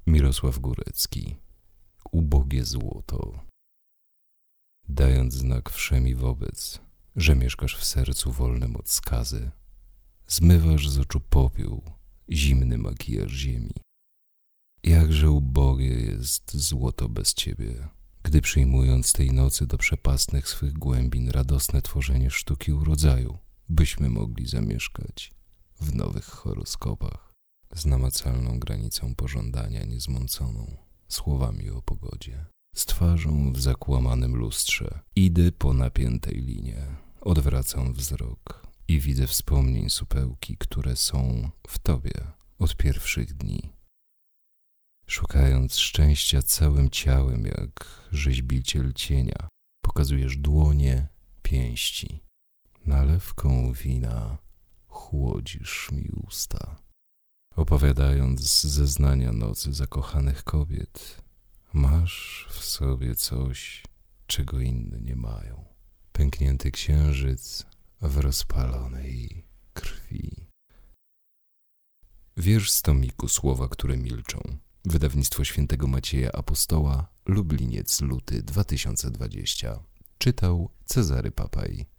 Mirosław Górecki. Ubogie złoto. Dając znak wszemi wobec, że mieszkasz w sercu wolnym od skazy, zmywasz z oczu popiół, zimny makijaż ziemi. Jakże ubogie jest złoto bez ciebie, gdy przyjmując tej nocy do przepastnych swych głębin radosne tworzenie sztuki urodzaju, byśmy mogli zamieszkać w nowych horoskopach z namacalną granicą pożądania niezmąconą słowami o pogodzie. Z twarzą w zakłamanym lustrze idę po napiętej linie, odwracam wzrok i widzę wspomnień supełki, które są w tobie od pierwszych dni. Szukając szczęścia całym ciałem jak rzeźbiciel cienia, pokazujesz dłonie, pięści. Nalewką wina chłodzisz mi usta. Opowiadając zeznania nocy zakochanych kobiet, masz w sobie coś, czego inne nie mają. Pęknięty księżyc w rozpalonej krwi. Wiersz z tomiku Słowa, które milczą. Wydawnictwo Świętego Macieja Apostoła, Lubliniec, luty 2020. Czytał Cezary Papaj.